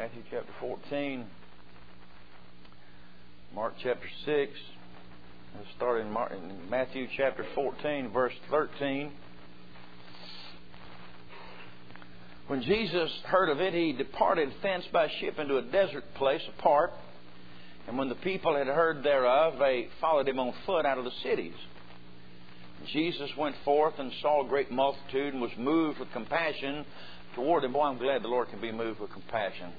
Matthew chapter 14, Mark chapter 6. Let's start in Matthew chapter 14, verse 13. When Jesus heard of it, he departed thence by ship into a desert place apart. And when the people had heard thereof, they followed him on foot out of the cities. Jesus went forth and saw a great multitude and was moved with compassion toward them. Boy, I'm glad the Lord can be moved with compassion.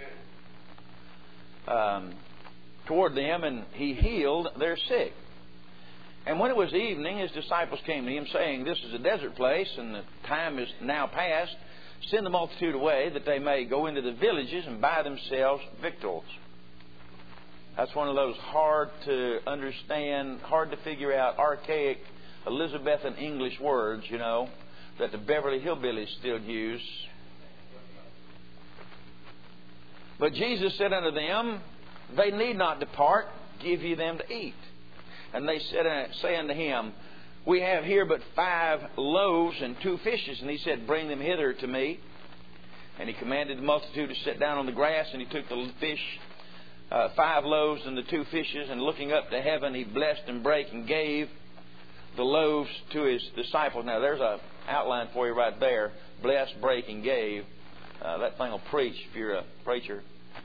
Toward them, and he healed their sick. And when it was evening, his disciples came to him, saying, This is a desert place, and the time is now past. Send the multitude away, that they may go into the villages and buy themselves victuals. That's one of those hard to understand, hard to figure out, archaic Elizabethan English words, that the Beverly Hillbillies still use. But Jesus said unto them, They need not depart, give ye them to eat. And they say unto him, We have here but 5 loaves and 2 fishes. And he said, Bring them hither to me. And he commanded the multitude to sit down on the grass, and he took the fish, 5 loaves and the 2 fishes, and looking up to heaven, he blessed and brake and gave the loaves to his disciples. Now there's an outline for you right there. Blessed, brake, and gave. That thing will preach if you're a preacher.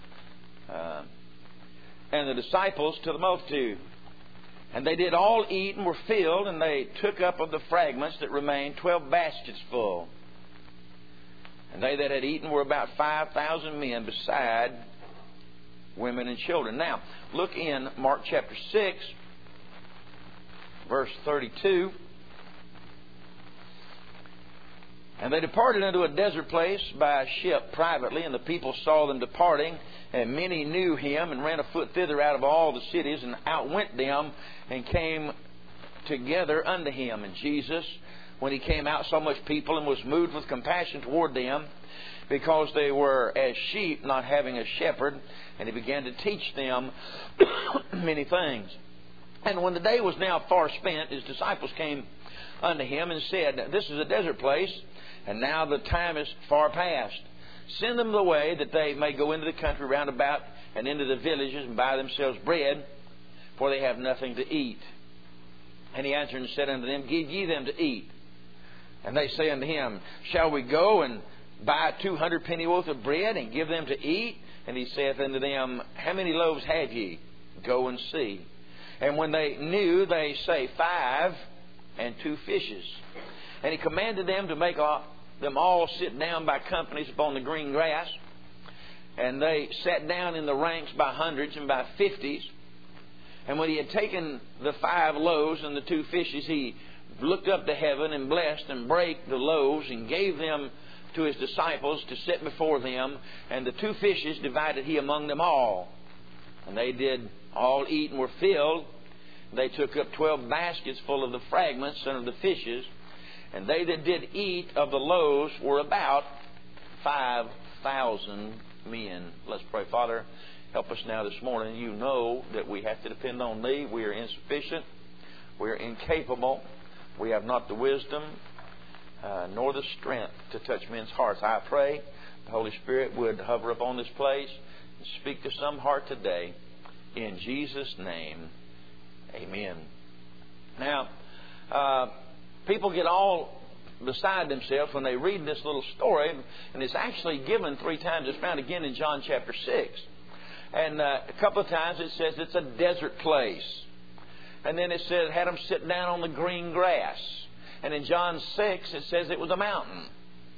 And the disciples to the multitude. And they did all eat and were filled, and they took up of the fragments that remained 12 baskets full. And they that had eaten were about 5,000 men, beside women and children. Now, look in Mark chapter 6, verse 32. And they departed unto a desert place by a ship privately, and the people saw them departing, and many knew him, and ran afoot thither out of all the cities, and outwent them, and came together unto him. And Jesus, when he came out, saw much people, and was moved with compassion toward them, because they were as sheep not having a shepherd, and he began to teach them many things. And when the day was now far spent, his disciples came unto him and said, This is a desert place, and now the time is far past. Send them away, that they may go into the country round about, and into the villages, and buy themselves bread, for they have nothing to eat. And he answered and said unto them, Give ye them to eat. And they say unto him, Shall we go and buy 200 pennyworth of bread, and give them to eat? And he saith unto them, How many loaves have ye? Go and see. And when they knew, they say, 5 and 2 fishes. And he commanded them to make them all sit down by companies upon the green grass. And they sat down in the ranks by hundreds and by 50s. And when he had taken the 5 loaves and the 2 fishes, he looked up to heaven and blessed and brake the loaves and gave them to his disciples to set before them. And the 2 fishes divided he among them all. And they did all eat and were filled. They took up 12 baskets full of the fragments and of the fishes. And they that did eat of the loaves were about 5,000 men. Let's pray. Father, help us now this morning. You know that we have to depend on Thee. We are insufficient. We are incapable. We have not the wisdom nor the strength to touch men's hearts. I pray the Holy Spirit would hover upon this place and speak to some heart today. In Jesus' name, amen. Now, people get all beside themselves when they read this little story, and it's actually given 3 times. It's found again in John chapter 6. And a couple of times it says it's a desert place. And then it says had them sit down on the green grass. And in John 6 it says it was a mountain.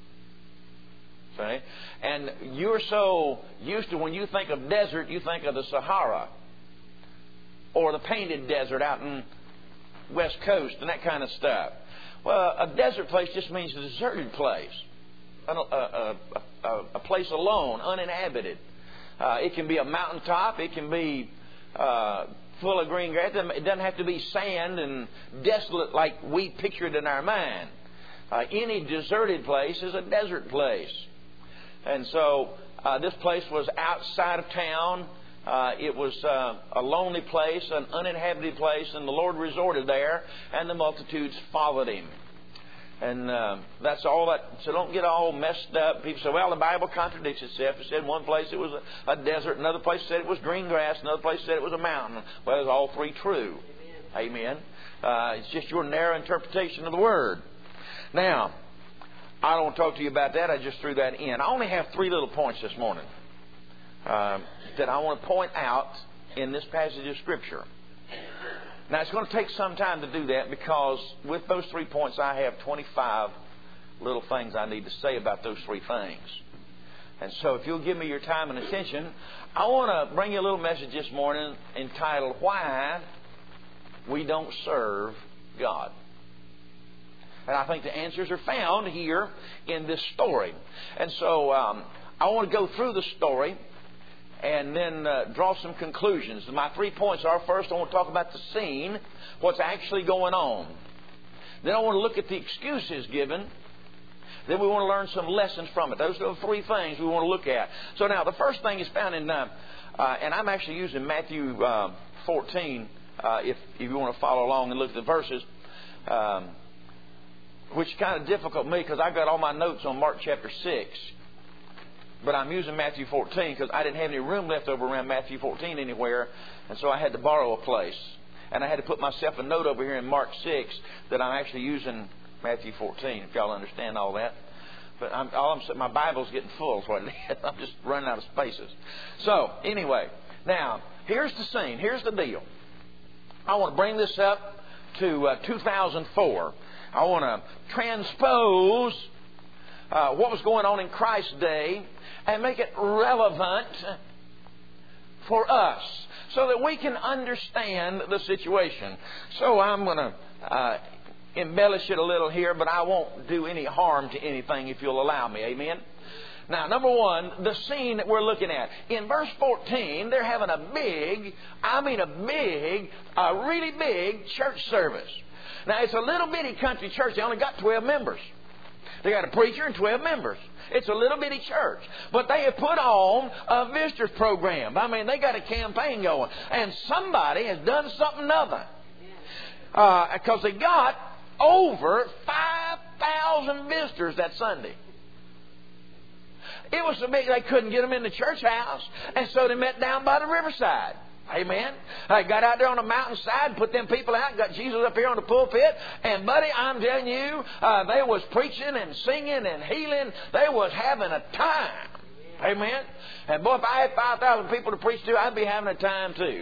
Okay? And you're so used to, when you think of desert, you think of the Sahara or the painted desert out in West Coast and that kind of stuff. Well, a desert place just means a deserted place, a place alone, uninhabited. It can be a mountaintop. It can be full of green grass. It doesn't have to be sand and desolate like we picture it in our mind. Any deserted place is a desert place. And so this place was outside of town. It was a lonely place, an uninhabited place, and the Lord resorted there, and the multitudes followed Him. And that's all that. So don't get all messed up. People say, well, the Bible contradicts itself. It said in one place it was a desert. Another place said it was green grass. Another place said it was a mountain. Well, it's all three true. Amen. It's just your narrow interpretation of the Word. Now, I don't want to talk to you about that. I just threw that in. I only have three little points this morning that I want to point out in this passage of Scripture. Now, it's going to take some time to do that because with those 3 points, I have 25 little things I need to say about those three things. And so if you'll give me your time and attention, I want to bring you a little message this morning entitled, Why We Don't Serve God. And I think the answers are found here in this story. And so I want to go through the story and then draw some conclusions. My 3 points are, first, I want to talk about the scene, what's actually going on. Then I want to look at the excuses given. Then we want to learn some lessons from it. Those are the three things we want to look at. So now, the first thing is found in, and I'm actually using Matthew 14, if you want to follow along and look at the verses, which is kind of difficult for me because I got all my notes on Mark chapter 6. But I'm using Matthew 14 because I didn't have any room left over around Matthew 14 anywhere. And so I had to borrow a place. And I had to put myself a note over here in Mark 6 that I'm actually using Matthew 14, if y'all understand all that. But all I'm saying, my Bible's getting full is what it is. I'm just running out of spaces. So, anyway, now, here's the scene. Here's the deal. I want to bring this up to 2004. I want to transpose what was going on in Christ's day and make it relevant for us so that we can understand the situation. So I'm going to embellish it a little here, but I won't do any harm to anything if you'll allow me. Amen? Now, number one, the scene that we're looking at. In verse 14, they're having a really big church service. Now, it's a little bitty country church. They only got 12 members. They got a preacher and 12 members. It's a little bitty church. But they have put on a visitors program. I mean, they got a campaign going. And somebody has done something other. Because they got over 5,000 visitors that Sunday. It was so big they couldn't get them in the church house. And so they met down by the riverside. Amen. I got out there on the mountainside, put them people out, got Jesus up here on the pulpit, and buddy, I'm telling you, they was preaching and singing and healing. They was having a time. Amen. And boy, if I had 5,000 people to preach to, I'd be having a time too.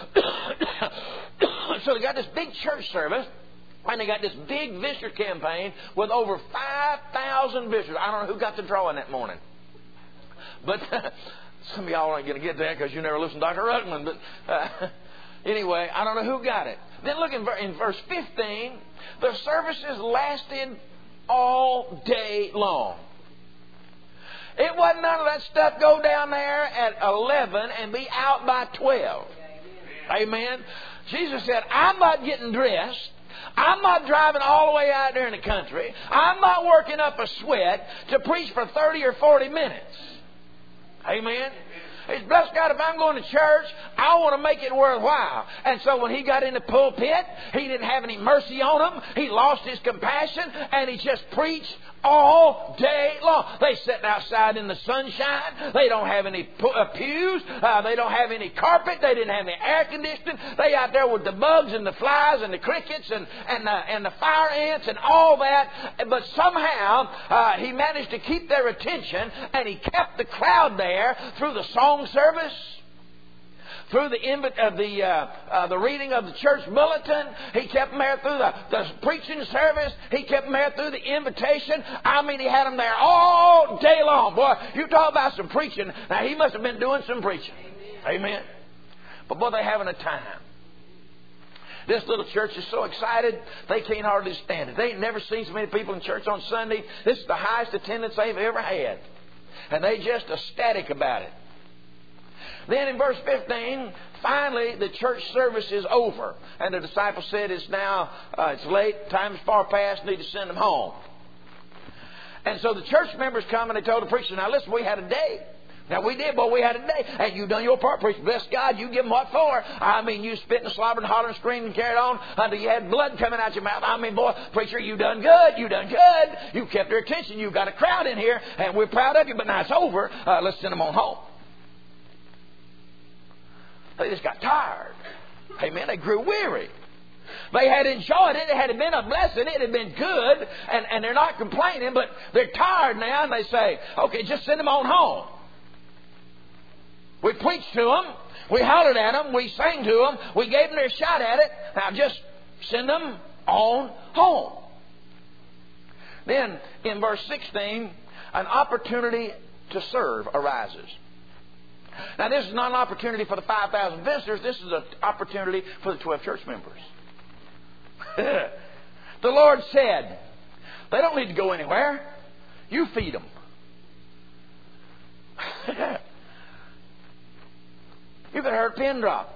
So they got this big church service. And they got this big visitor campaign with over 5,000 visitors. I don't know who got the drawing that morning. But some of y'all aren't going to get that because you never listened to Dr. Ruckman. But anyway, I don't know who got it. Then look in verse 15. The services lasted all day long. It wasn't none of that stuff go down there at 11 and be out by 12. Amen. Jesus said, I'm not getting dressed. I'm not driving all the way out there in the country. I'm not working up a sweat to preach for 30 or 40 minutes. Amen. It's blessed God, if I'm going to church, I want to make it worthwhile. And so when he got in the pulpit, he didn't have any mercy on them. He lost his compassion, and he just preached all day long. They sitting outside in the sunshine. They don't have any pews. They don't have any carpet. They didn't have any air conditioning. They out there with the bugs and the flies and the crickets and the fire ants and all that. But somehow he managed to keep their attention, and he kept the crowd there through the song service, through the reading of the church bulletin. He kept them there through the preaching service. He kept them there through the invitation. I mean, he had them there all day long. Boy, you talk about some preaching. Now, he must have been doing some preaching. Amen. But boy, they're having a time. This little church is so excited, they can't hardly stand it. They ain't never seen so many people in church on Sunday. This is the highest attendance they've ever had. And they just ecstatic about it. Then in verse 15, finally the church service is over. And the disciples said, it's late, time is far past, need to send them home. And so the church members come and they told the preacher, now listen, we had a day. Now, we did, boy. We had a day. And you done your part, preacher. Bless God. You give them what for. I mean, you spitting, slobbering, hollering, screaming, carried on until you had blood coming out your mouth. I mean, boy, preacher, you done good. You done good. You kept their attention. You got a crowd in here, and we're proud of you. But now it's over. Let's send them on home. They just got tired. Amen. They grew weary. They had enjoyed it. It had been a blessing. It had been good. And they're not complaining, but they're tired now. And they say, okay, just send them on home. We preached to them. We hollered at them. We sang to them. We gave them their shot at it. Now just send them on home. Then in verse 16, an opportunity to serve arises. Now this is not an opportunity for the 5,000 visitors. This is an opportunity for the 12 church members. The Lord said, they don't need to go anywhere. You feed them. You've heard a pin drop.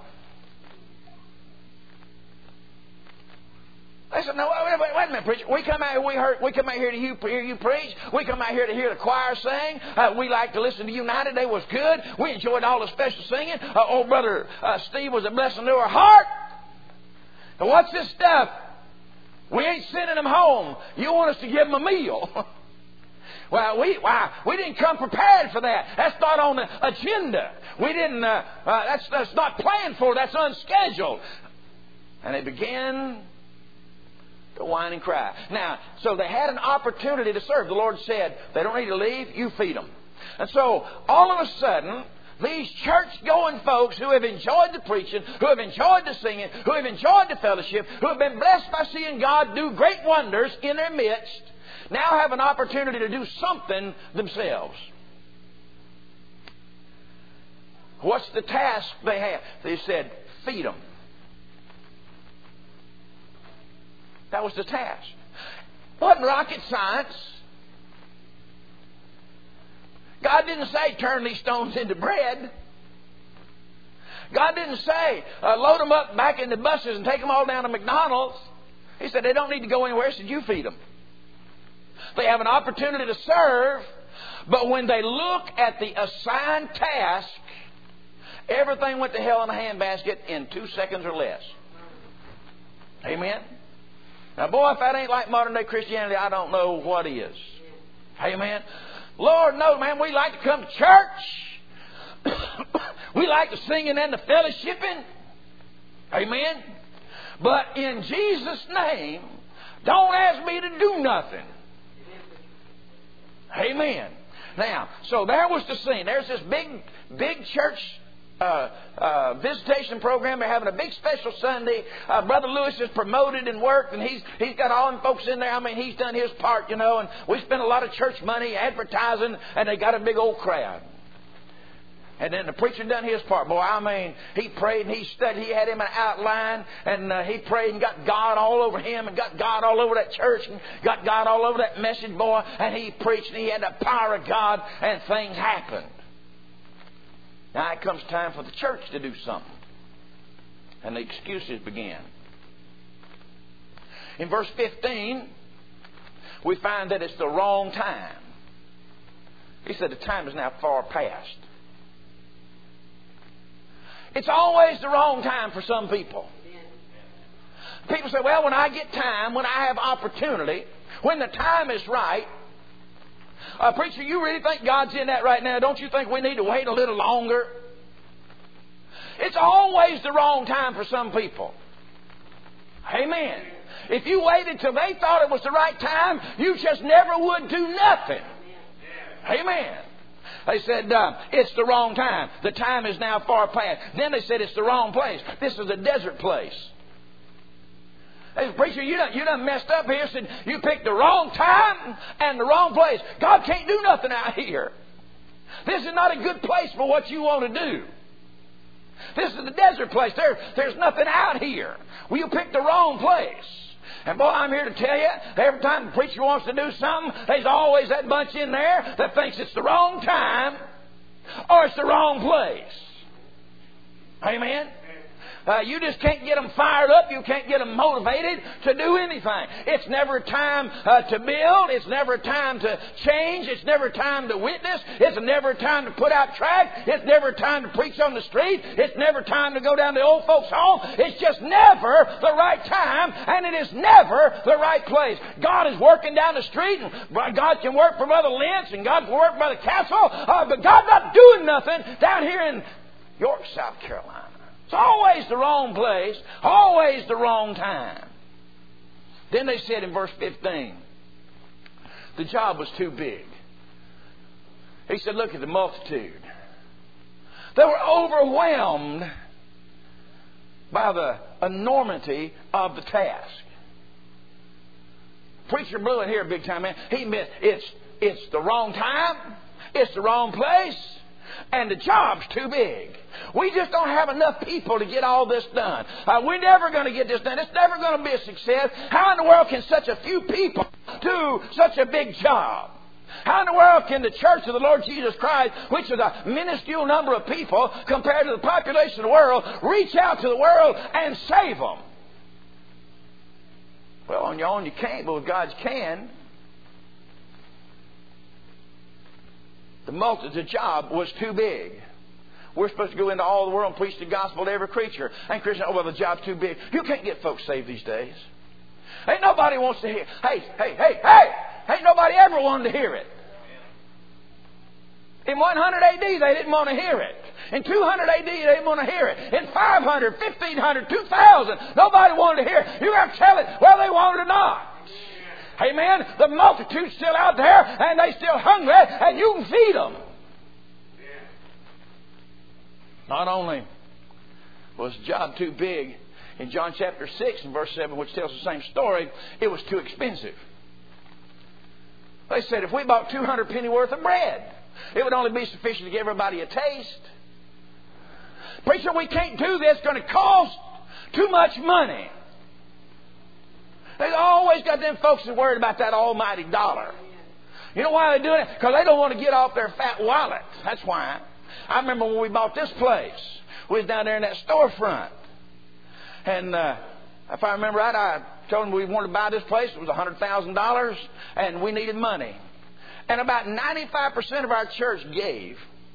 They said, no, wait a minute, preacher. We come out here to hear you preach. We come out here to hear the choir sing. We like to listen to United. They was good. We enjoyed all the special singing. Old brother Steve was a blessing to our heart. Now what's this stuff? We ain't sending them home. You want us to give them a meal. Well, we didn't come prepared for that. That's not on the agenda. We didn't. That's not planned for. That's unscheduled. And they began to whine and cry. Now, so they had an opportunity to serve. The Lord said, they don't need to leave. You feed them. And so, all of a sudden, these church-going folks who have enjoyed the preaching, who have enjoyed the singing, who have enjoyed the fellowship, who have been blessed by seeing God do great wonders in their midst, now have an opportunity to do something themselves. What's the task they have? They said, feed them. That was the task. It wasn't rocket science. God didn't say turn these stones into bread. God didn't say load them up back into buses and take them all down to McDonald's. He said they don't need to go anywhere. He said you feed them. They have an opportunity to serve, but when they look at the assigned task, everything went to hell in a handbasket in 2 seconds or less. Amen? Now, boy, if that ain't like modern day Christianity, I don't know what is. Amen? Lord knows, man, we like to come to church. We like the singing and the fellowshipping. Amen? But in Jesus' name, don't ask me to do nothing. Amen. Now, so there was the scene. There's this big church visitation program. They're having a big special Sunday. Brother Lewis is promoted and worked, and he's got all them folks in there. I mean, he's done his part, you know, and we spent a lot of church money advertising, and they got a big old crowd. And then the preacher done his part. Boy, I mean, he prayed and he studied. He had him an outline, and he prayed and got God all over him and got God all over that church and got God all over that message, boy. And he preached and he had the power of God, and things happened. Now it comes time for the church to do something. And the excuses began. In verse 15, we find that it's the wrong time. He said the time is now far past. It's always the wrong time for some people. People say, well, when I get time, when I have opportunity, when the time is right. Preacher, you really think God's in that right now? Don't you think we need to wait a little longer? It's always the wrong time for some people. Amen. If you waited till they thought it was the right time, you just never would do nothing. Amen. They said, it's the wrong time. The time is now far past. Then they said it's the wrong place. This is a desert place. They said, preacher, you done messed up here. Said you picked the wrong time and the wrong place. God can't do nothing out here. This is not a good place for what you want to do. This is the desert place. There's nothing out here. Well, you picked the wrong place. And boy, I'm here to tell you, every time the preacher wants to do something, there's always that bunch in there that thinks it's the wrong time or it's the wrong place. Amen? You just can't get them fired up. You can't get them motivated to do anything. It's never a time to build. It's never a time to change. It's never a time to witness. It's never a time to put out tracts. It's never a time to preach on the street. It's never a time to go down to the old folks' home. It's just never the right time, and it is never the right place. God is working down the street, and God can work for Brother Lynch, and God can work by the castle, but God's not doing nothing down here in York, South Carolina. It's always the wrong place, always the wrong time. Then they said in verse 15, the job was too big. He said, look at the multitude. They were overwhelmed by the enormity of the task. Preacher blew it here big time, man. He meant it's the wrong time, it's the wrong place, and the job's too big. We just don't have enough people to get all this done. We're never going to get this done. It's never going to be a success. How in the world can such a few people do such a big job? How in the world can the church of the Lord Jesus Christ, which is a minuscule number of people compared to the population of the world, reach out to the world and save them? Well, on your own you can't, but with God you can. The job was too big. We're supposed to go into all the world and preach the gospel to every creature. And Christians, oh, well, the job's too big. You can't get folks saved these days. Ain't nobody wants to hear. Hey! Ain't nobody ever wanted to hear it. In 100 AD, they didn't want to hear it. In 200 AD, they didn't want to hear it. In 500, 1500, 2000, nobody wanted to hear it. You got to tell it whether they want it or not. Amen. The multitude's still out there, and they still hungry, and you can feed them. Not only was the job too big, in John chapter 6 and verse 7, which tells the same story, it was too expensive. They said if we bought 200 penny worth of bread, it would only be sufficient to give everybody a taste. Preacher, we can't do this. It's going to cost too much money. They always got them folks that worried about that almighty dollar. You know why they're doing it? Because they don't want to get off their fat wallet. That's why. I remember when we bought this place, we was down there in that storefront. And if I remember right, I told them we wanted to buy this place. It was $100,000, and we needed money. And about 95% of our church gave.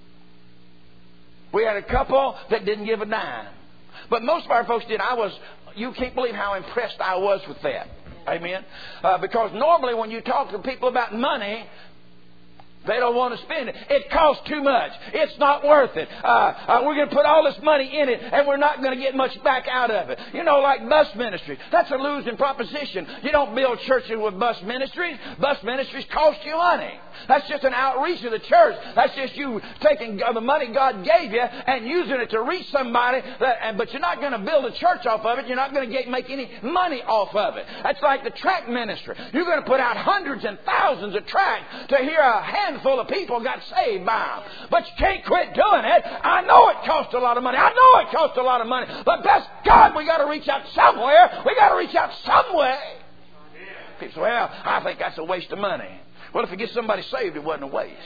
We had a couple that didn't give a dime. But most of our folks did. You can't believe how impressed I was with that. Amen. Because normally when you talk to people about money, they don't want to spend it. It costs too much. It's not worth it. We're going to put all this money in it, and we're not going to get much back out of it. You know, like bus ministry. That's a losing proposition. You don't build churches with bus ministries. Bus ministries cost you money. That's just an outreach of the church. That's just you taking the money God gave you and using it to reach somebody. But you're not going to build a church off of it. You're not going to make any money off of it. That's like the tract ministry. You're going to put out hundreds and thousands of tracts to hear a handful of people got saved by them. But you can't quit doing it. I know it costs a lot of money. I know it costs a lot of money. But bless God, we got to reach out somewhere. We got to reach out some way. People say, well, I think that's a waste of money. Well, if you get somebody saved, it wasn't a waste.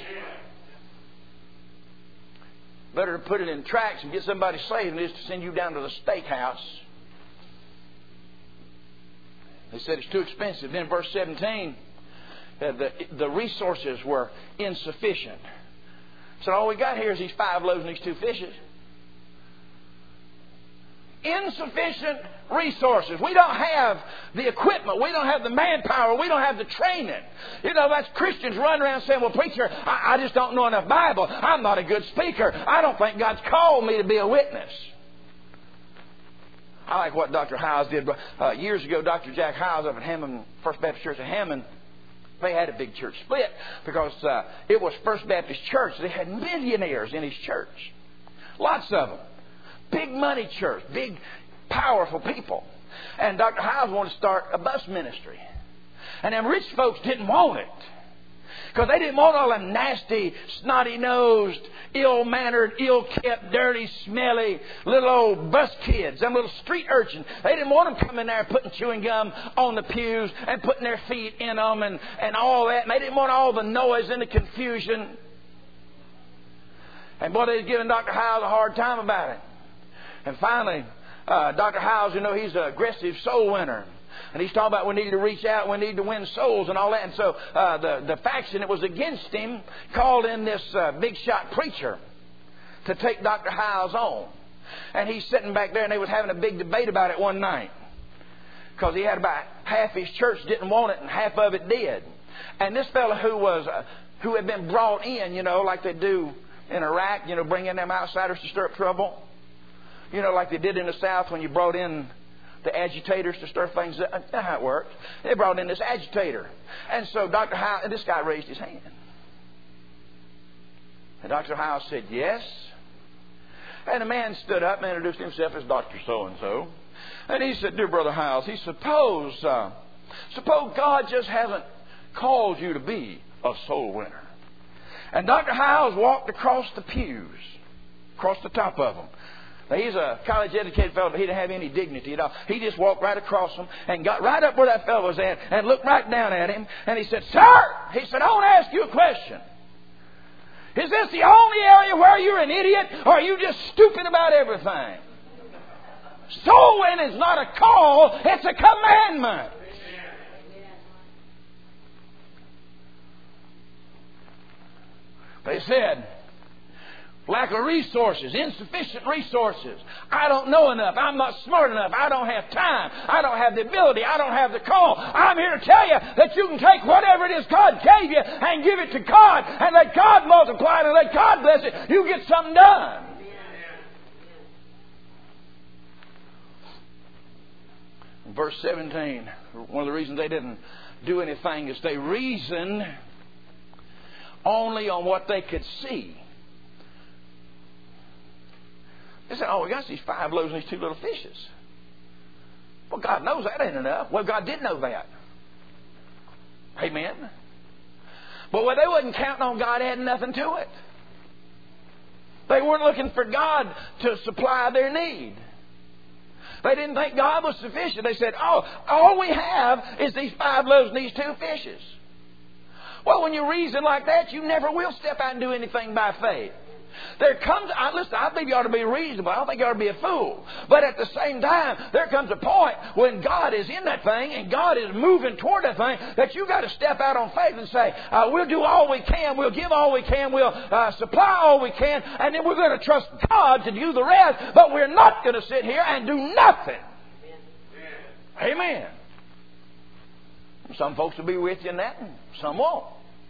Better to put it in tracts and get somebody saved than it is to send you down to the steakhouse. They said it's too expensive. Then verse 17, the resources were insufficient. So all we got here is these 5 loaves and these 2 fishes. Insufficient resources. We don't have the equipment. We don't have the manpower. We don't have the training. You know, that's Christians running around saying, well, preacher, I just don't know enough Bible. I'm not a good speaker. I don't think God's called me to be a witness. I like what Dr. Howes did. Years ago, Dr. Jack Howes up at Hammond, First Baptist Church of Hammond, they had a big church split because it was First Baptist Church. They had millionaires in his church. Lots of them. Big money church. Big, powerful people. And Dr. Howes wanted to start a bus ministry. And them rich folks didn't want it. Because they didn't want all them nasty, snotty-nosed, ill-mannered, ill-kept, dirty, smelly little old bus kids, them little street urchins. They didn't want them coming there putting chewing gum on the pews and putting their feet in them and all that. And they didn't want all the noise and the confusion. And boy, they was giving Dr. Howes a hard time about it. And finally, Dr. Howes, he's an aggressive soul winner. And he's talking about we need to reach out, we need to win souls and all that. And so the faction that was against him called in this big shot preacher to take Dr. Howes on. And he's sitting back there, and they was having a big debate about it one night. Because he had about half his church didn't want it and half of it did. And this fellow who had been brought in, like they do in Iraq, bring in them outsiders to stir up trouble. Like they did in the South when you brought in the agitators to stir things up. That's how it works. They brought in this agitator. And so Dr. Howes, and this guy raised his hand. And Dr. Howes said, yes. And the man stood up and introduced himself as Dr. So-and-so. And he said, dear Brother Howes, suppose God just hasn't called you to be a soul winner. And Dr. Howes walked across the pews, across the top of them. Now, he's a college-educated fellow, but he didn't have any dignity at all. He just walked right across them and got right up where that fellow was at and looked right down at him. And he said, sir, he said, I want to ask you a question. Is this the only area where you're an idiot, or are you just stupid about everything? Soul winning is not a call, it's a commandment. They said, lack of resources, insufficient resources. I don't know enough. I'm not smart enough. I don't have time. I don't have the ability. I don't have the call. I'm here to tell you that you can take whatever it is God gave you and give it to God and let God multiply it and let God bless it. You get something done. Verse 17, one of the reasons they didn't do anything is they reasoned only on what they could see. They said, we got these 5 loaves and these 2 little fishes. Well, God knows that ain't enough. Well, God did know that. Amen. But they wasn't counting on God adding nothing to it. They weren't looking for God to supply their need. They didn't think God was sufficient. They said, all we have is these 5 loaves and these 2 fishes. Well, when you reason like that, you never will step out and do anything by faith. There comes, listen, I think you ought to be reasonable. I don't think you ought to be a fool. But at the same time, there comes a point when God is in that thing and God is moving toward that thing that you've got to step out on faith and say, we'll do all we can, we'll give all we can, we'll supply all we can, and then we're going to trust God to do the rest, but we're not going to sit here and do nothing. Amen. Some folks will be with you in that, and some won't.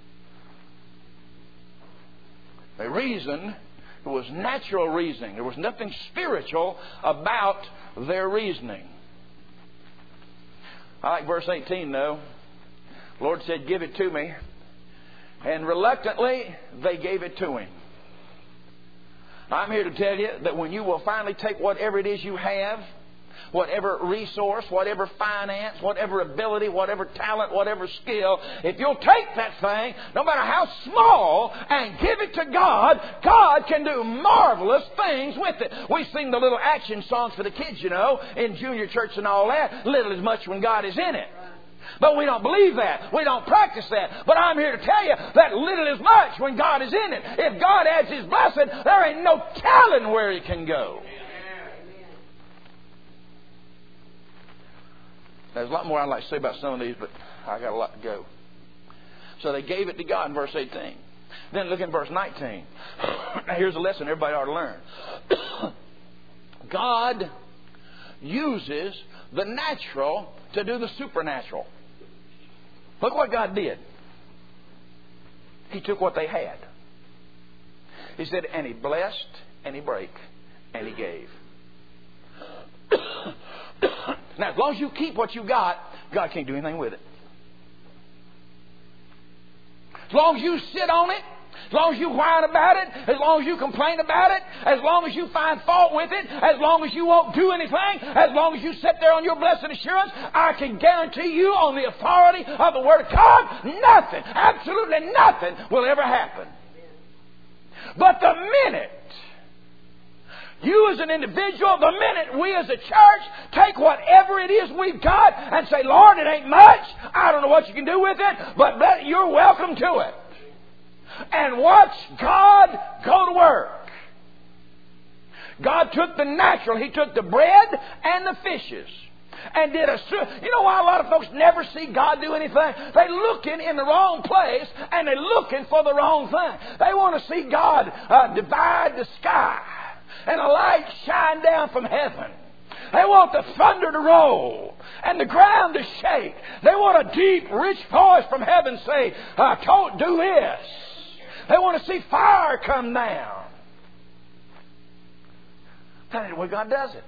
They reasoned. It was natural reasoning. There was nothing spiritual about their reasoning. I like verse 18 though. The Lord said, give it to me. And reluctantly, they gave it to Him. I'm here to tell you that when you will finally take whatever it is you have, whatever resource, whatever finance, whatever ability, whatever talent, whatever skill, if you'll take that thing, no matter how small, and give it to God, God can do marvelous things with it. We sing the little action songs for the kids, in junior church and all that. Little is much when God is in it. But we don't believe that. We don't practice that. But I'm here to tell you that little is much when God is in it. If God adds His blessing, there ain't no telling where He can go. There's a lot more I'd like to say about some of these, but I got a lot to go. So they gave it to God in verse 18. Then look in verse 19. Now here's a lesson everybody ought to learn. God uses the natural to do the supernatural. Look what God did. He took what they had. He said, and He blessed, and He brake, and He gave. Now, as long as you keep what you got, God can't do anything with it. As long as you sit on it, as long as you whine about it, as long as you complain about it, as long as you find fault with it, as long as you won't do anything, as long as you sit there on your blessed assurance, I can guarantee you on the authority of the Word of God, nothing, absolutely nothing will ever happen. But the minute you as an individual, the minute we as a church take whatever it is we've got and say, Lord, it ain't much. I don't know what you can do with it, but you're welcome to it. And watch God go to work. God took the natural. He took the bread and the fishes. And did you know why a lot of folks never see God do anything? They're looking in the wrong place and they're looking for the wrong thing. They want to see God divide the sky and a light shine down from heaven. They want the thunder to roll and the ground to shake. They want a deep, rich voice from heaven say, don't do this. They want to see fire come down. That's not the way God does it.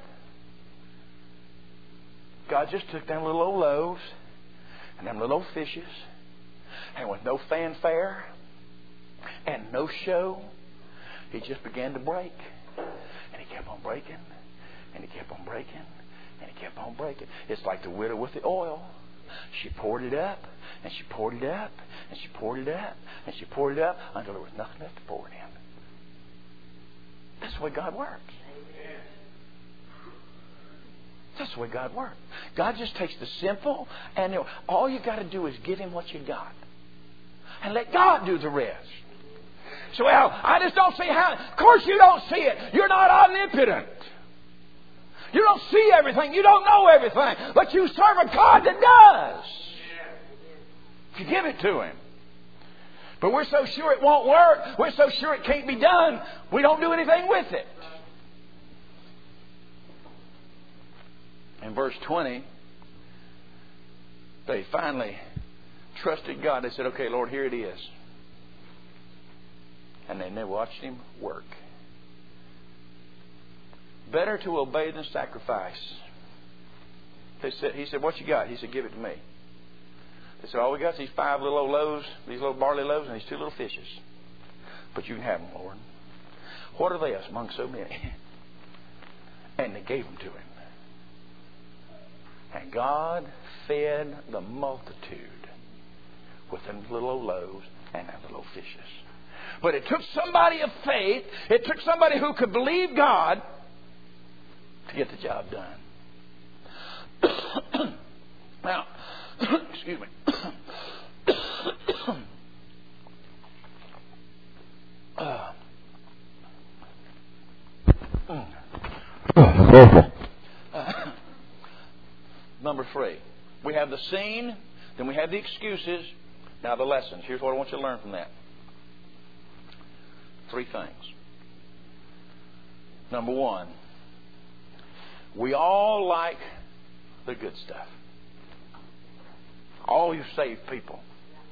God just took them little old loaves and them little old fishes, and with no fanfare and no show, He just began to break. And He kept on breaking, and He kept on breaking, and He kept on breaking. It's like the widow with the oil. She poured it up, and she poured it up, and she poured it up, and she poured it up until there was nothing left to pour it in. That's the way God works. That's the way God works. God just takes the simple, and all you got to do is give Him what you got. And let God do the rest. So, well, I just don't see how. Of course you don't see it. You're not omnipotent. You don't see everything. You don't know everything. But you serve a God that does. If you give it to Him. But we're so sure it won't work. We're so sure it can't be done. We don't do anything with it. In verse 20, they finally trusted God. They said, okay, Lord, here it is. And then they watched Him work. Better to obey than sacrifice. He said, what you got? He said, give it to me. They said, all we got is these 5 little old loaves, these little barley loaves, and these 2 little fishes. But you can have them, Lord. What are they among so many? And they gave them to Him. And God fed the multitude with them little old loaves and them little fishes. But it took somebody of faith, it took somebody who could believe God to get the job done. Now, excuse me. Number 3. We have the scene, then we have the excuses, now the lessons. Here's what I want you to learn from that. 3 things. Number 1, we all like the good stuff. All you saved people.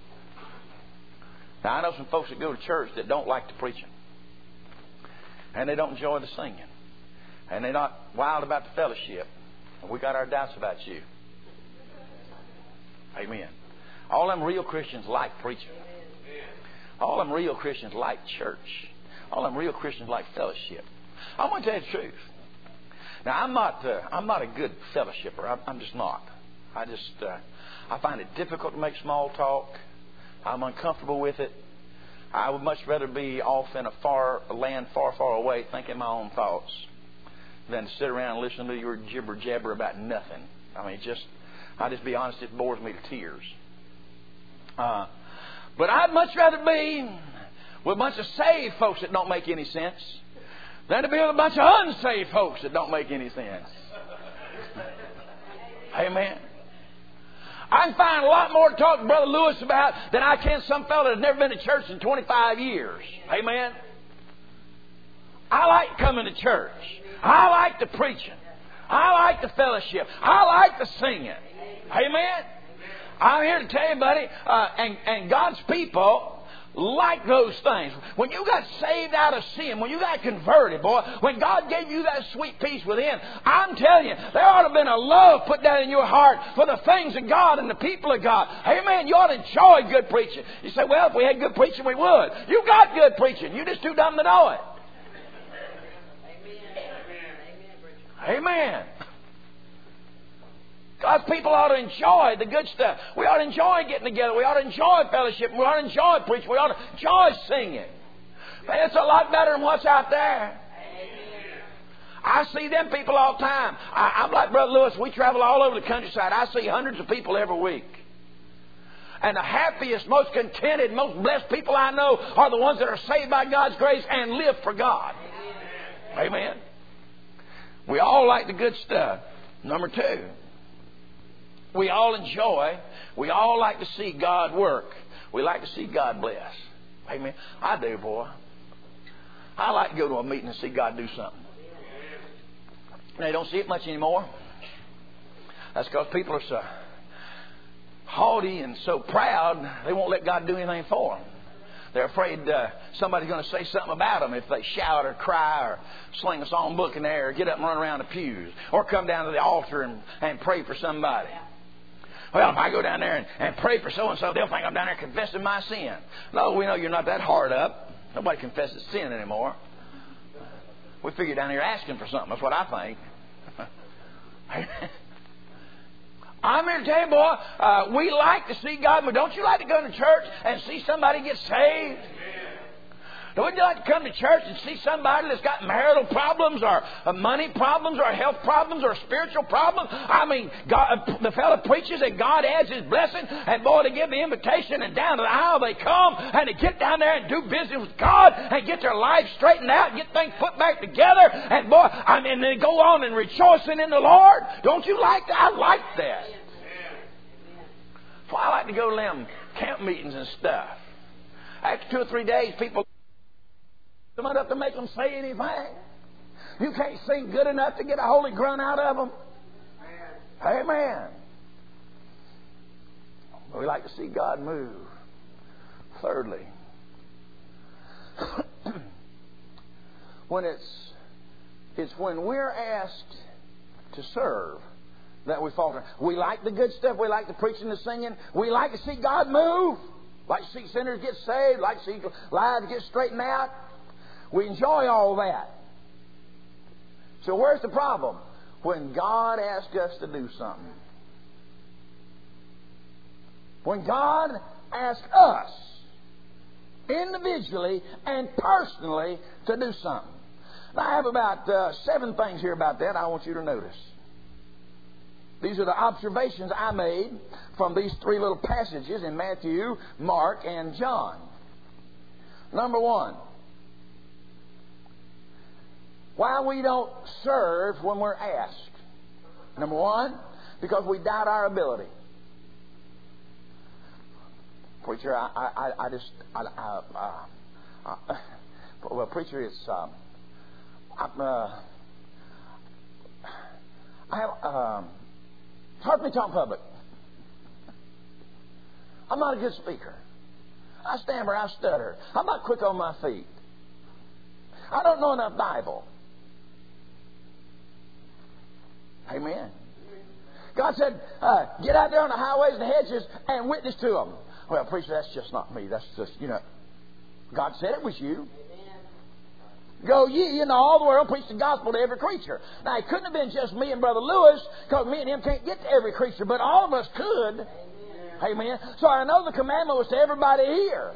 Now, I know some folks that go to church that don't like the preaching. And they don't enjoy the singing. And they're not wild about the fellowship. And we got our doubts about you. Amen. All them real Christians like preaching. All them real Christians like church. All them real Christians like fellowship. I'm going to tell you the truth. Now, I'm not a good fellowshipper. I'm just not. I find it difficult to make small talk. I'm uncomfortable with it. I would much rather be off in a land far, far away thinking my own thoughts than to sit around and listen to your jibber jabber about nothing. I mean, I'll just be honest, it bores me to tears. But I'd much rather be with a bunch of saved folks that don't make any sense than to be with a bunch of unsaved folks that don't make any sense. Amen. I can find a lot more to talk to Brother Lewis about than I can some fellow that's never been to church in 25 years. Amen. I like coming to church. I like the preaching. I like the fellowship. I like the singing. Amen. I'm here to tell you, buddy, and God's people like those things. When you got saved out of sin, when you got converted, boy, when God gave you that sweet peace within, I'm telling you, there ought to have been a love put down in your heart for the things of God and the people of God. Amen. You ought to enjoy good preaching. You say, well, if we had good preaching, we would. You got good preaching. You're just too dumb to know it. Amen. God's people ought to enjoy the good stuff. We ought to enjoy getting together. We ought to enjoy fellowship. We ought to enjoy preaching. We ought to enjoy singing. Man, it's a lot better than what's out there. I see them people all the time. I'm like Brother Lewis. We travel all over the countryside. I see hundreds of people every week. And the happiest, most contented, most blessed people I know are the ones that are saved by God's grace and live for God. Amen. We all like the good stuff. Number two, we all enjoy, we all like to see God work. We like to see God bless. Amen. I do, boy. I like to go to a meeting and see God do something. They don't see it much anymore. That's because people are so haughty and so proud, they won't let God do anything for them. They're afraid somebody's going to say something about them if they shout or cry or sling a songbook in the air or get up and run around the pews or come down to the altar and pray for somebody. Well, if I go down there and pray for so-and-so, they'll think I'm down there confessing my sin. No, we know you're not that hard up. Nobody confesses sin anymore. We figure down here asking for something. That's what I think. I'm here to tell you, boy, we like to see God, but don't you like to go to church and see somebody get saved? Don't you like to come to church and see somebody that's got marital problems or money problems or health problems or spiritual problems? I mean, God, the fellow preaches that God adds His blessing, and boy, they give the invitation, and down to the aisle they come, and they get down there and do business with God and get their life straightened out and get things put back together, and boy, I mean, they go on and rejoicing in the Lord. Don't you like that? I like that. So I like to go to them camp meetings and stuff. After 2 or 3 days, people come up to make them say anything. You can't sing good enough to get a holy grunt out of them. Amen. We like to see God move. Thirdly, when it's when we're asked to serve that we falter. We like the good stuff. We like the preaching, the singing. We like to see God move. Like to see sinners get saved. Like to see lives get straightened out. We enjoy all that. So where's the problem? When God asks us to do something. When God asks us individually and personally to do something. Now I have about 7 things here about that I want you to notice. These are the observations I made from these 3 little passages in Matthew, Mark, and John. Number 1. Why we don't serve when we're asked. Number 1, because we doubt our ability. Preacher, well, preacher, it's it's hard for me to talk in public. I'm not a good speaker. I stammer, I stutter. I'm not quick on my feet. I don't know enough Bible. Amen. God said, get out there on the highways and the hedges and witness to them. Well, preacher, that's just not me. That's just, God said it was you. Go ye into all the world, preach the gospel to every creature. Now, it couldn't have been just me and Brother Lewis, because me and him can't get to every creature, but all of us could. Amen. So I know the commandment was to everybody here.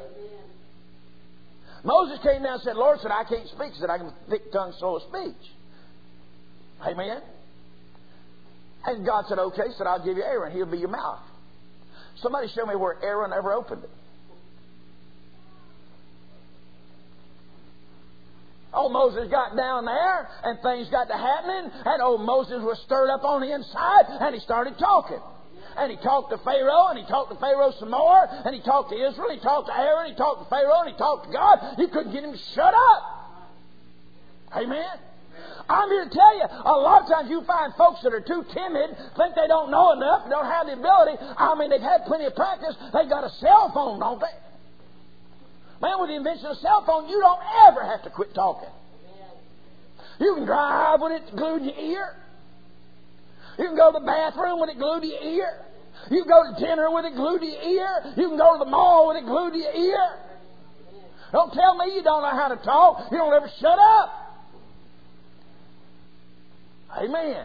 Moses came down and said, Lord, said, I can't speak. He said, I can thick tongue, slow of speech. Amen. And God said, okay. He said, I'll give you Aaron. He'll be your mouth. Somebody show me where Aaron ever opened it. Oh, Moses got down there and things got to happening, and old Moses was stirred up on the inside and he started talking. And he talked to Pharaoh, and he talked to Pharaoh some more, and he talked to Israel, he talked to Aaron, he talked to Pharaoh, and he talked to God. You couldn't get him to shut up. Amen. I'm here to tell you, a lot of times you find folks that are too timid, think they don't know enough, don't have the ability. I mean, they've had plenty of practice. They've got a cell phone, don't they? Man, with the invention of a cell phone, you don't ever have to quit talking. You can drive with it glued to your ear. You can go to the bathroom with it glued to your ear. You can go to dinner with it glued to your ear. You can go to the mall with it glued to your ear. Don't tell me you don't know how to talk. You don't ever shut up. Amen.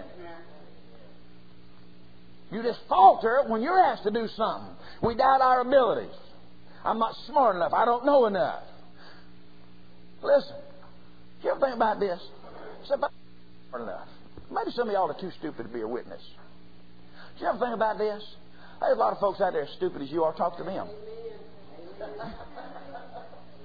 You just falter when you're asked to do something. We doubt our abilities. I'm not smart enough. I don't know enough. Listen, you ever think about this? Say, if I'm smart enough, maybe some of y'all are too stupid to be a witness. Do you ever think about this? There's a lot of folks out there as stupid as you are. Talk to them.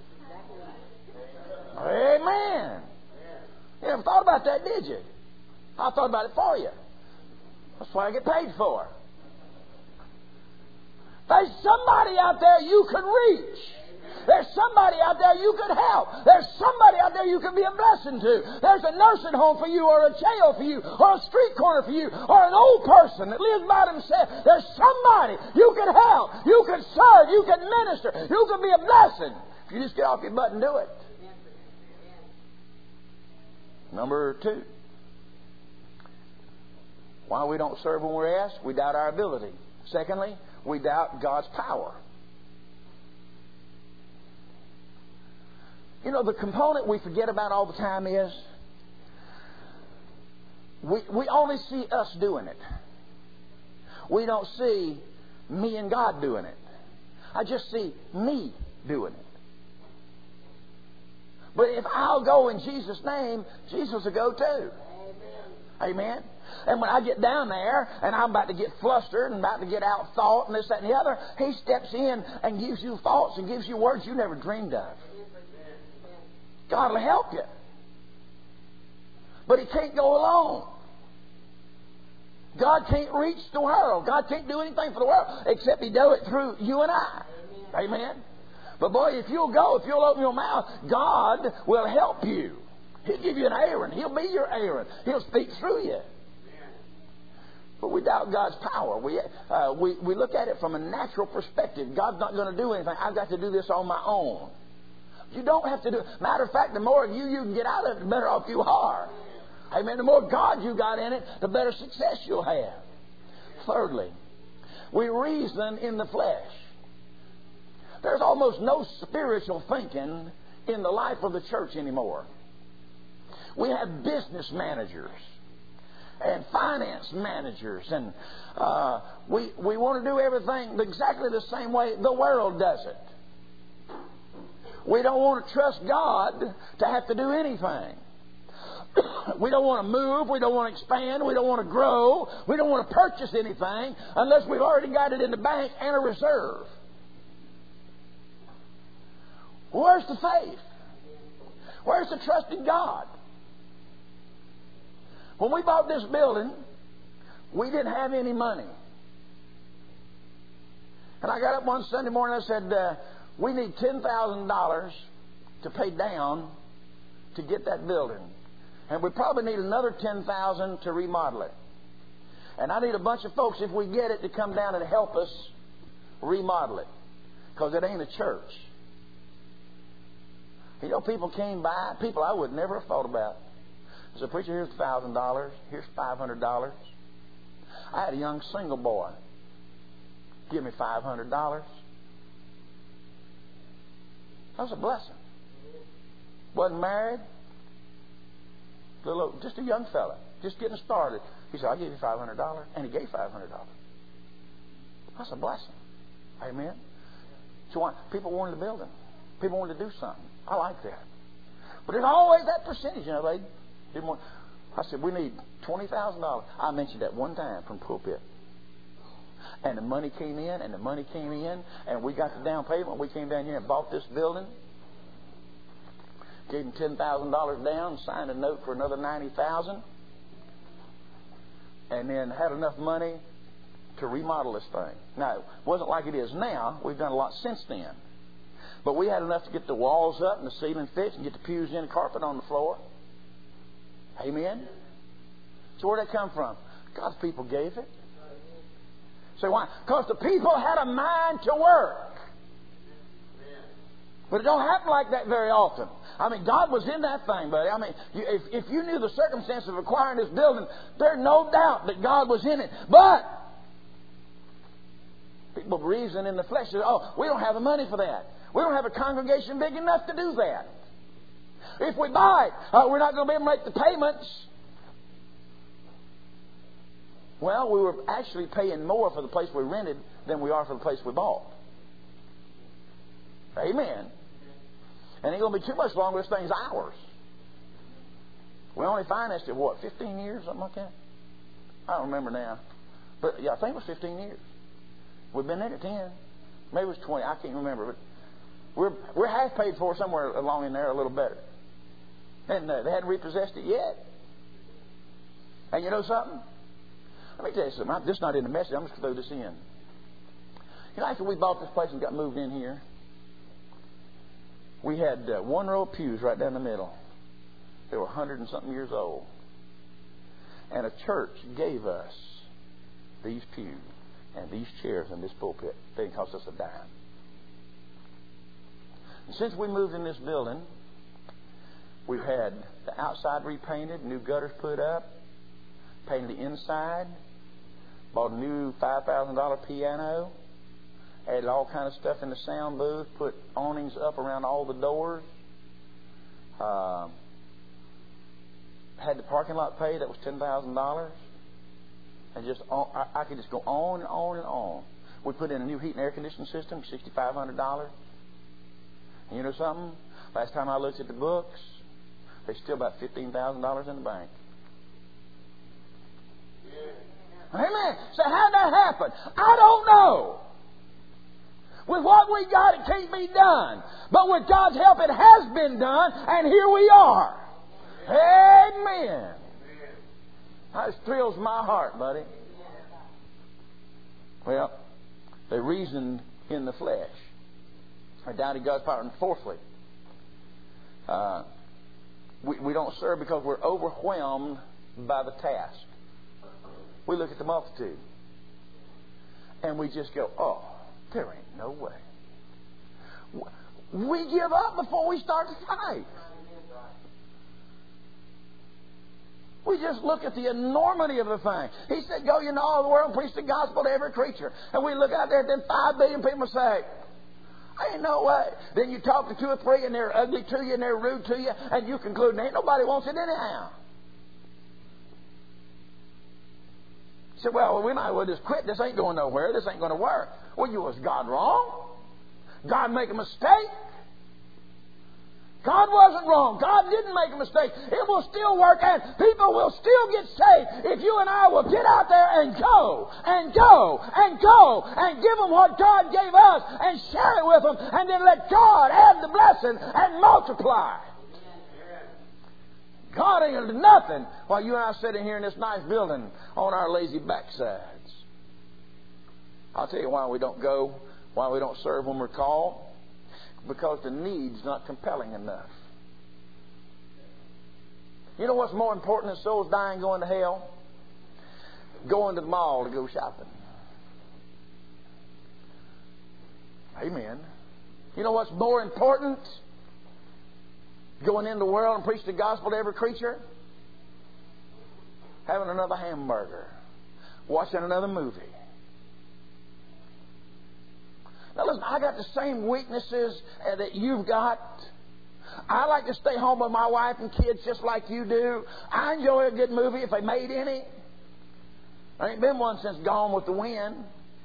Amen. You never thought about that, did you? I thought about it for you. That's what I get paid for. There's somebody out there you could reach. There's somebody out there you could help. There's somebody out there you can be a blessing to. There's a nursing home for you, or a jail for you, or a street corner for you, or an old person that lives by themselves. There's somebody you can help. You can serve. You can minister. You can be a blessing. If you just get off your butt and do it. Number 2. Why we don't serve when we're asked? We doubt our ability. Secondly, we doubt God's power. You know, the component we forget about all the time is we only see us doing it. We don't see me and God doing it. I just see me doing it. But if I'll go in Jesus' name, Jesus will go too. Amen. And when I get down there and I'm about to get flustered and about to get out thought and this, that, and the other, He steps in and gives you thoughts and gives you words you never dreamed of. God will help you. But He can't go alone. God can't reach the world. God can't do anything for the world except He does it through you and I. Amen. But boy, if you'll go, if you'll open your mouth, God will help you. He'll give you an Aaron. He'll be your Aaron. He'll speak through you. But we doubt God's power. We look at it from a natural perspective. God's not going to do anything. I've got to do this on my own. You don't have to do it. Matter of fact, the more you can get out of it, the better off you are. Amen. The more God you got in it, the better success you'll have. Thirdly, we reason in the flesh. There's almost no spiritual thinking in the life of the church anymore. We have business managers and finance managers, and we want to do everything exactly the same way the world does it. We don't want to trust God to have to do anything. We don't want to move. We don't want to expand. We don't want to grow. We don't want to purchase anything unless we've already got it in the bank and a reserve. Where's the faith? Where's the trust in God? When we bought this building, we didn't have any money. And I got up one Sunday morning and I said, we need $10,000 to pay down to get that building. And we probably need another $10,000 to remodel it. And I need a bunch of folks, if we get it, to come down and help us remodel it. Because it ain't a church. You know, people came by, people I would never have thought about. I said, preacher, here's $1,000. Here's $500. I had a young single boy give me $500. That was a blessing. Wasn't married. Just a young fella. Just getting started. He said, I'll give you $500. And he gave $500. That's a blessing. Amen. So people wanted the building. People wanted to do something. I like that. But there's always that percentage, you know, they didn't want. I said, we need $20,000. I mentioned that one time from pulpit. And the money came in, and we got the down payment. We came down here and bought this building. Gave him $10,000 down, signed a note for another $90,000, and then had enough money to remodel this thing. Now, it wasn't like it is now. We've done a lot since then. But we had enough to get the walls up and the ceiling fixed and get the pews in and carpet on the floor. Amen? So where'd that come from? God's people gave it. Say, why? Because the people had a mind to work. But it don't happen like that very often. I mean, God was in that thing, buddy. I mean, if you knew the circumstances of acquiring this building, there's no doubt that God was in it. But people reason in the flesh, oh, we don't have the money for that. We don't have a congregation big enough to do that. If we buy it, we're not going to be able to make the payments. Well, we were actually paying more for the place we rented than we are for the place we bought. Amen. And it ain't going to be too much longer. This thing's ours. We only financed it, 15 years, something like that? I don't remember now. But yeah, I think it was 15 years. We've been in it 10. Maybe it was 20. I can't remember. But we're half paid for somewhere along in there, a little better. And they hadn't repossessed it yet. And you know something? Let me tell you something. This is not in the message. I'm just going to throw this in. You know, after we bought this place and got moved in here, we had one row of pews right down the middle. They were 100 and something years old. And a church gave us these pews and these chairs and this pulpit. They didn't cost us a dime. And since we moved in this building, we've had the outside repainted, new gutters put up, painted the inside, bought a new $5,000 piano, added all kind of stuff in the sound booth, put awnings up around all the doors, had the parking lot paid. That was $10,000. And just I could just go on and on and on. We put in a new heat and air conditioning system, $6,500. And you know something? Last time I looked at the books, there's still about $15,000 in the bank. Amen. So how'd that happen? I don't know. With what we got, it can't be done. But with God's help, it has been done, and here we are. Amen. That thrills my heart, buddy. Well, they reasoned in the flesh. Or doubted God's power. And fourthly, we don't serve because we're overwhelmed by the task. We look at the multitude and we just go, oh, there ain't no way. We give up before we start to fight. We just look at the enormity of the thing. He said, go ye into all the world and preach the gospel to every creature. And we look out there, then 5 billion people say, ain't no way. Then you talk to 2 or 3 and they're ugly to you and they're rude to you, and you conclude, ain't nobody wants it anyhow. You say, well, we might as well just quit. This ain't going nowhere. This ain't going to work. Well, was God wrong? God make a mistake? God wasn't wrong. God didn't make a mistake. It will still work, and people will still get saved if you and I will get out there and go and go and go and give them what God gave us and share it with them, and then let God add the blessing and multiply. God ain't going to do nothing while you and I sitting here in this nice building on our lazy backsides. I'll tell you why we don't go, why we don't serve when we're called. Because the need's not compelling enough. You know what's more important than souls dying going to hell? Going to the mall to go shopping. Amen. You know what's more important? Going into the world and preach the gospel to every creature? Having another hamburger. Watching another movie. Now listen, I got the same weaknesses that you've got. I like to stay home with my wife and kids just like you do. I enjoy a good movie if they made any. There ain't been one since Gone with the Wind.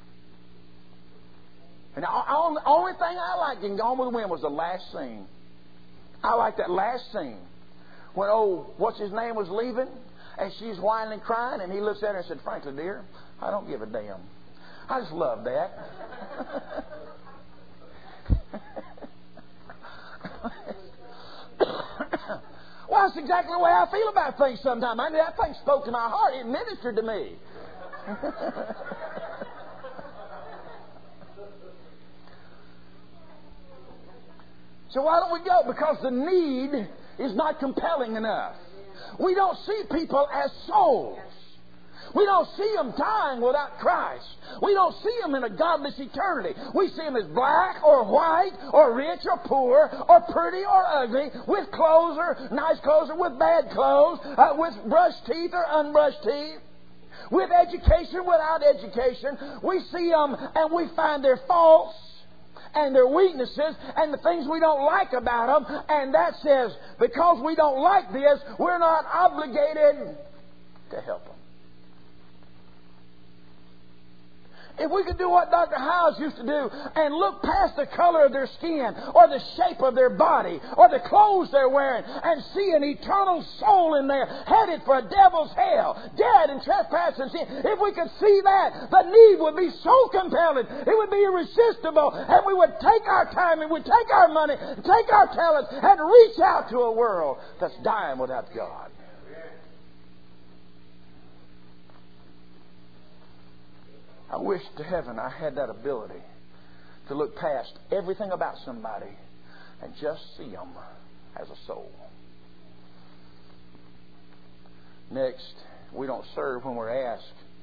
And the only thing I liked in Gone with the Wind was the last scene. I like that last scene. When what's his name was leaving, and she's whining and crying, and he looks at her and said, frankly, dear, I don't give a damn. I just love that. Well, that's exactly the way I feel about things sometimes. I mean, that thing spoke to my heart. It ministered to me. So why don't we go? Because the need is not compelling enough. We don't see people as souls. We don't see them dying without Christ. We don't see them in a godless eternity. We see them as black or white or rich or poor or pretty or ugly, with clothes or nice clothes or with bad clothes, with brushed teeth or unbrushed teeth, with education, without education. We see them and we find their faults and their weaknesses and the things we don't like about them. And that says, because we don't like this, we're not obligated to help them. If we could do what Dr. Howes used to do and look past the color of their skin or the shape of their body or the clothes they're wearing and see an eternal soul in there headed for a devil's hell, dead in trespass and sin, if we could see that, the need would be so compelling, it would be irresistible, and we would take our time and we'd take our money and take our talents and reach out to a world that's dying without God. I wish to heaven I had that ability to look past everything about somebody and just see them as a soul. Next, we don't serve when we're asked.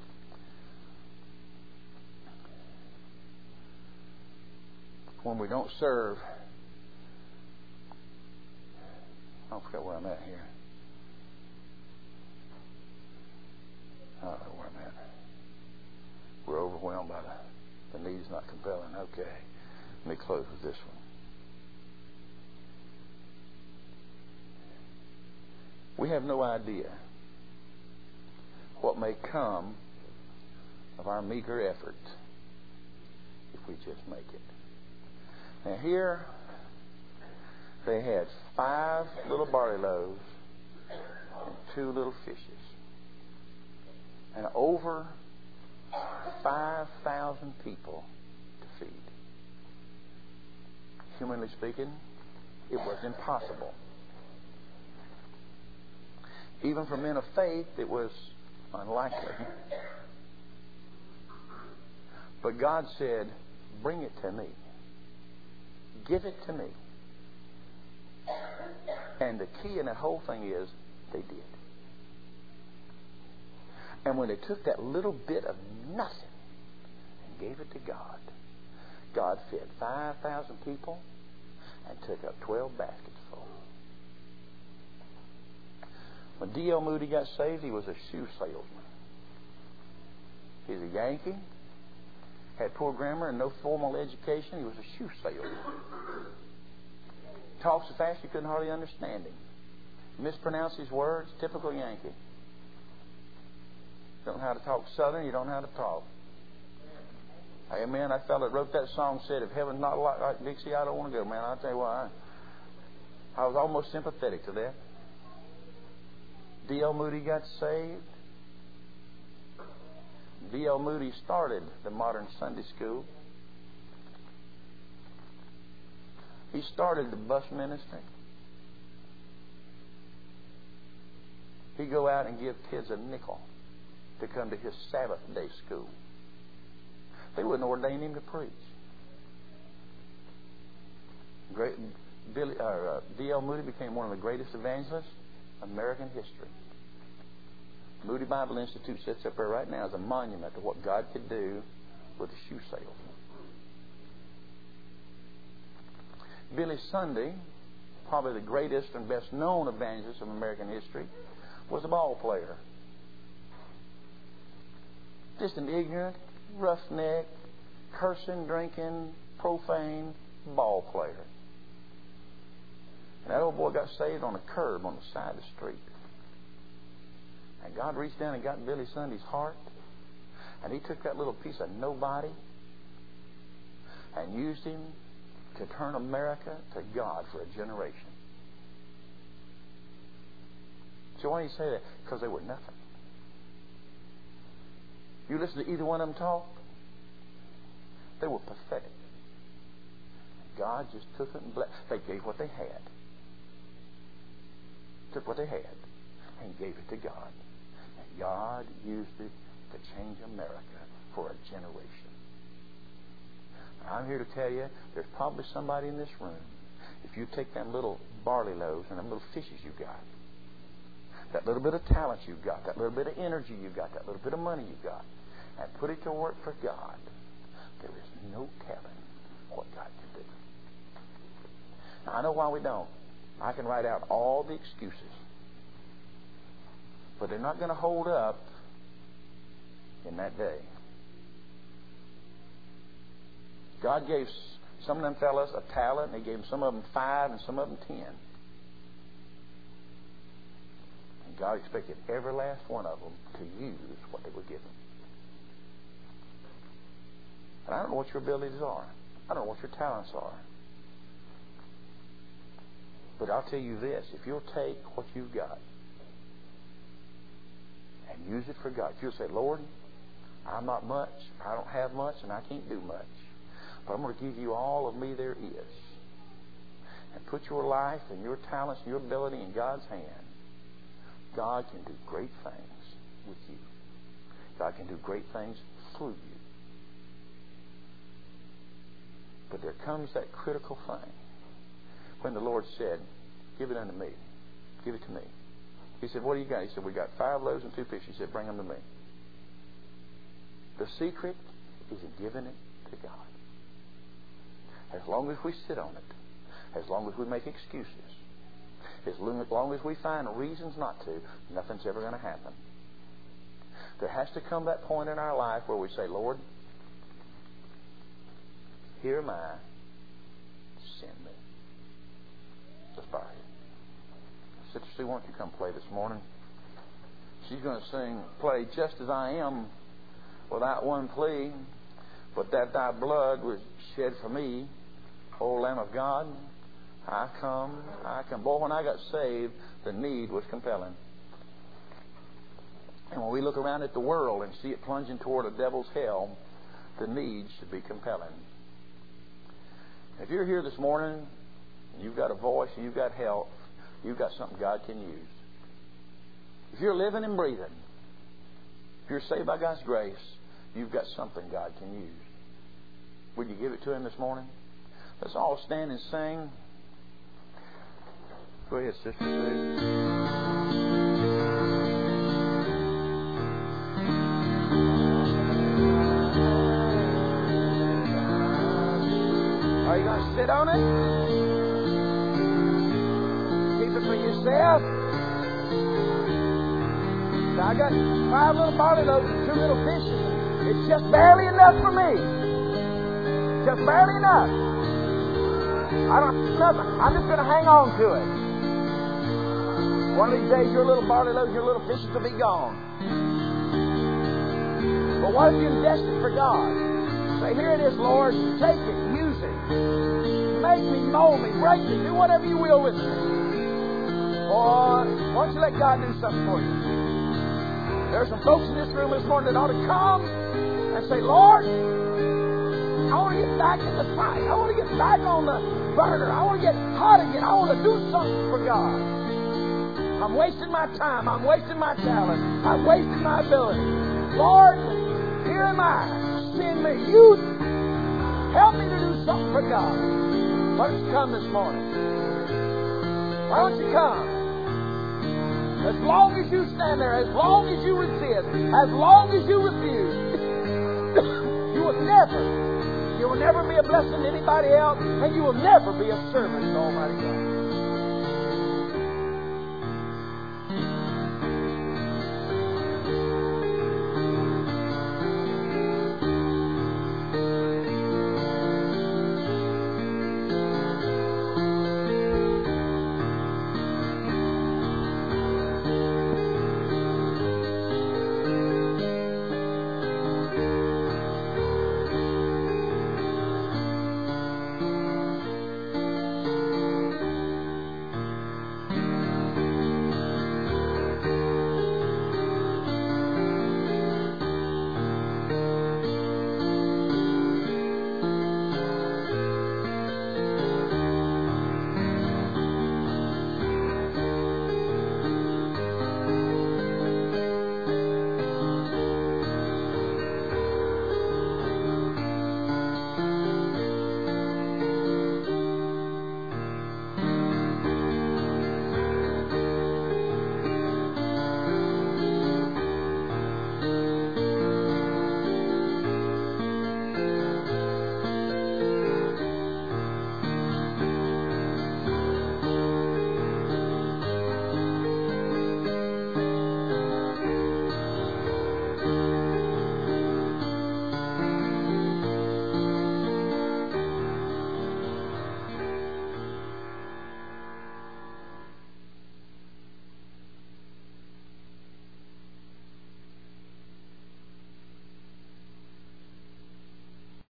When we don't serve, I forget where I'm at here. I don't know where I'm at. We're overwhelmed by the need's not compelling. Okay. Let me close with this one. We have no idea what may come of our meager effort if we just make it. Now here they had 5 little barley loaves and 2 little fishes. And over 5,000 people to feed. Humanly speaking, it was impossible. Even for men of faith, it was unlikely. But God said, bring it to me. Give it to me. And the key in that whole thing is, they did. And when they took that little bit of nothing and gave it to God, God fed 5,000 people and took up 12 baskets full. When D.L. Moody got saved, he was a shoe salesman. He's a Yankee, had poor grammar and no formal education. He was a shoe salesman. Talked so fast you couldn't hardly understand him. Mispronounced his words, typical Yankee. Don't know how to talk Southern, you don't know how to talk. Amen. That fellow that wrote that song said, if heaven's not like Dixie, I don't want to go. Man, I'll tell you what, I was almost sympathetic to that. D.L. Moody got saved. D.L. Moody started the modern Sunday school. He started the bus ministry. He'd go out and give kids a nickel to come to his Sabbath day school. They wouldn't ordain him to preach. D.L. Moody became one of the greatest evangelists in American history. Moody Bible Institute sits up there right now as a monument to what God could do with a shoe salesman. Billy Sunday, probably the greatest and best known evangelist of American history, was a ball player. Just an ignorant, roughneck, cursing, drinking, profane ball player. And that old boy got saved on a curb on the side of the street. And God reached down and got Billy Sunday's heart. And he took that little piece of nobody and used him to turn America to God for a generation. So why do you say that? Because they were nothing. You listen to either one of them talk, they were pathetic. God just took it and blessed. They gave what they had. Took what they had and gave it to God. And God used it to change America for a generation. I'm here to tell you, there's probably somebody in this room, if you take them little barley loaves and them little fishes you got, that little bit of talent you've got, that little bit of energy you've got, that little bit of money you've got, and put it to work for God, there is no telling what God can do. Now, I know why we don't. I can write out all the excuses. But they're not going to hold up in that day. God gave some of them fellas a talent, and He gave some of them 5 and some of them 10. And God expected every last one of them to use what they were given. And I don't know what your abilities are. I don't know what your talents are. But I'll tell you this, if you'll take what you've got and use it for God, if you'll say, Lord, I'm not much, I don't have much, and I can't do much, but I'm going to give you all of me there is, and put your life and your talents and your ability in God's hand, God can do great things with you. God can do great things through you. But there comes that critical thing when the Lord said, give it unto me. Give it to me. He said, what do you got? He said, we got 5 loaves and 2 fishes. He said, bring them to me. The secret is in giving it to God. As long as we sit on it, as long as we make excuses, as long as we find reasons not to, nothing's ever going to happen. There has to come that point in our life where we say, Lord, here am I, send me. Let's bow here. Sister Sue, why don't you come play this morning? She's going to play Just As I Am, without one plea, but that thy blood was shed for me, O Lamb of God. I come. Boy, when I got saved, the need was compelling. And when we look around at the world and see it plunging toward a devil's hell, the need should be compelling. If you're here this morning, and you've got a voice, and you've got health, you've got something God can use. If you're living and breathing, if you're saved by God's grace, you've got something God can use. Would you give it to Him this morning? Let's all stand and sing. Go ahead, Sister Sue. Are you going to sit on it? Keep it for yourself? Now, I got 5 little barley loaves and 2 little fishes. It's just barely enough for me. Just barely enough. Nothing. I'm just going to hang on to it. One of these days, your little barley loaves, your little fishes will be gone. But what if you invest it for God? Say, here it is, Lord. Take it. Use it. Make me, mold me, break me. Do whatever you will with me. Or why don't you let God do something for you? There are some folks in this room this morning that ought to come and say, Lord, I want to get back in the fight. I want to get back on the burner. I want to get hot again. I want to do something for God. I'm wasting my time. I'm wasting my talent. I'm wasting my ability. Lord, here am I. Send me. You help me to do something for God. Why don't you come this morning? Why don't you come? As long as you stand there, as long as you resist, as long as you refuse, you will never be a blessing to anybody else, and you will never be a servant to Almighty God.